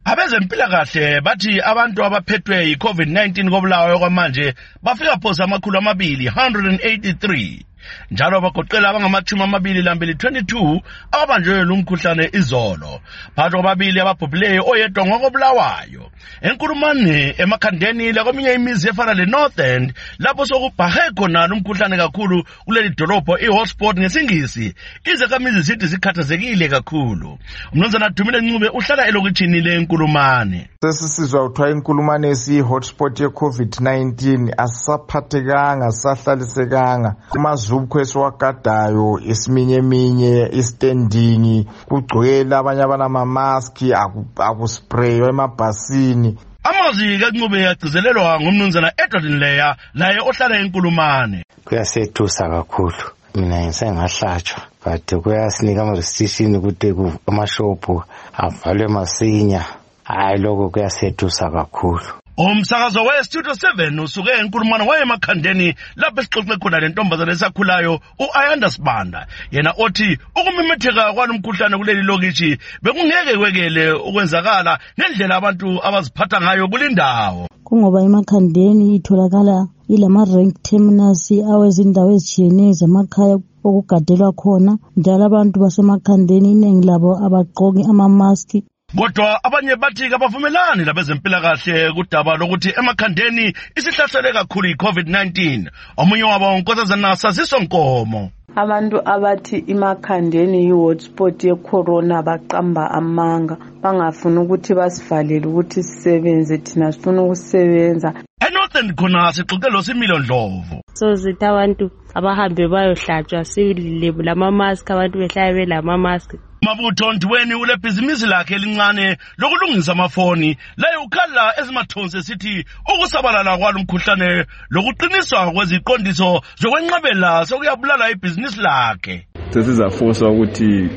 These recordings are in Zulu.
Abezempilakahle bathi abantu abaphethwe yi-COVID-19 koBulawayo kwamanje bafika phosa 183 njalo bagoqela abangama-22 ababanjwe lumkhuhlane izolo. Phakathi kwababili ababhubhileyo oyedwa ngokoBulawayo. Enkulumane emakhandeni lakweminye imizi efana le-North End lapho sokubhahe khona lumkhuhlane kakhulu kuleli dolobho i-hotspot ngesingisi. Izakhamizi zithi zikhathazekile kakhulu. Umnumzana Dumile Ncube uhlala elokitshini le-Nkulumane. Sesisizwa kuthiwa inkulumane esiyi-hotspot ye-COVID-19 asisaphathekanga, asisahlalisekanga. Kumazubukho esiwagadayo isiminyeminye, istanding, kugcwele abanye abanamamaski, akuspraywa emabhasini. Amazwi kaNcube yagcizelelwa ngumnumzana Edward Nleya laye ohlala eNkulumane. Kuyasethusa kakhulu. Mina ngisengahlatshwa but kuyasinika ama-restriction ukuthi amashophu avalwe masinya. Hayi lokho kuyasethusa kakhulu. Umsakazo we-Studio 7 usuke eNkulumane waye emakhandeni lapho esixoxe khona lentombazana esakhulayo u-Ayanda Sibanda. Yena othi ukumemetheka kwalomkhuhlane kuleli lokishi bekungeke kwekele ukwenzakala nendlela abantu abaziphatha ngayo kulindawo. Kungoba emakhandeni itholakala ilama-rank terminals awezindawo ezitshiyeneyo zamakhaya okugadelwa khona, njalo abantu basemakhandeni iningi labo abagqoki amamaski. Kodwa abanye bathi abavumelani labezempilakahle kudaba lokuthi emakhandeni isihlaselwe kakhulu i-COVID-19. Omunye wabo uNkosazana Saziso Nkomo. Abantu abathi emakhandeni i-hotspot ye-corona baqamba amanga, bangafuni ukuthi basivalele ukuthi sisebenze, thina sifuna ukusebenza. eNorthern khona sixoxe loSimilo Ndlovu. So zithi abantu abahambe bayohlatshwa silebo lamamaski, abantu behlala belamamaski. Mabutho Ndweni ule bhizinisi lakhe elincane lokulungisa amafoni laye ukhala ezimathonse sithi ukusabalala kwalomkhuhlane lokuqiniswa kweziqondiso zokwenqabela sokuyabulala ibhizinisi lakhe. Sesizafoswa ukuthi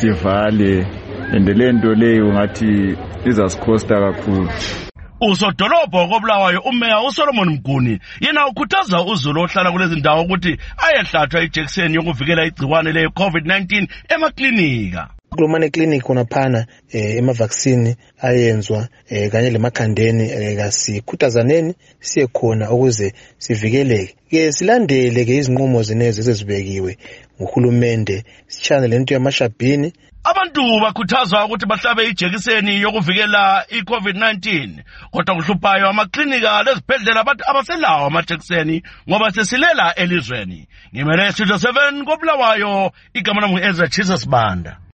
sivale endelento leyo ngathi izasikhosta kakhulu. Usodolobho koBulawayo uMeya uSolomon Mguni yena ukhuthaza uzulu ohlala kulezi ndawo ukuthi ayehlatshwa ijekiseni yokuvikela igciwane le-COVID-19 emaklinika. Kulumane clinic unaphana ema-vaccine ayenzwa kanye lemakhandeni kasikhuthazaneni siye khona ukuze sivikeleke. Ke silandele ke izinqumo zenezi ezibekiwe nguhulumende, sichane lento yamashabhini. Abantu bakhuthazwa ukuthi bahlabe ijekiseni yokuvikela i-COVID-19 kodwa kuhluphayo amaklinika lezibhedlela abantu abaselawo amajekiseni ngoba sesilela elizweni. Ngimele Studio 7 koBulawayo, igama lami ngu-Ezra Jesus Banda.